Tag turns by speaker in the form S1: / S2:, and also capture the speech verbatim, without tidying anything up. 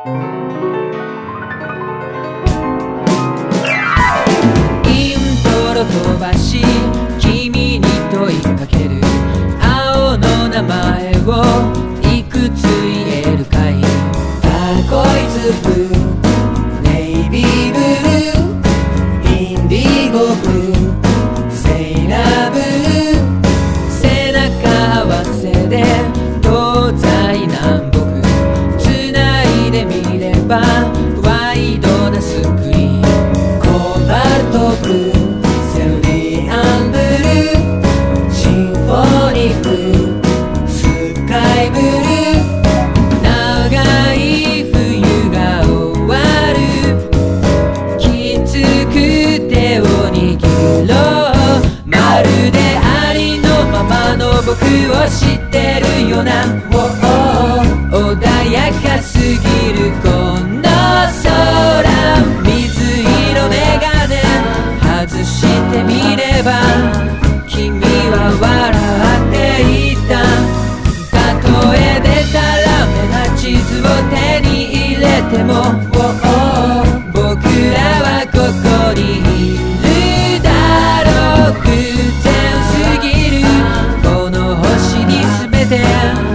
S1: イントロ飛ばし君に問いかける。青の名前をいくつ言えるかい。ターコイズブルー、ネイビーブルー、インディゴブルー、セイラーブルー。背中合わせで東西南北つないでみればワイドなスクリーン。コバルトブルー、セルリアンブルー、シンフォニックスカイブルー。長い冬が終わる、きつく手を握ろう。まるでありのままの僕を知ってるよな。穏やかすぎるこの空、水色メガネ外してみれば君は笑っていた。例えでたらめな地図を手に入れても僕らはここにいるだろう。偶然すぎるこの星に全て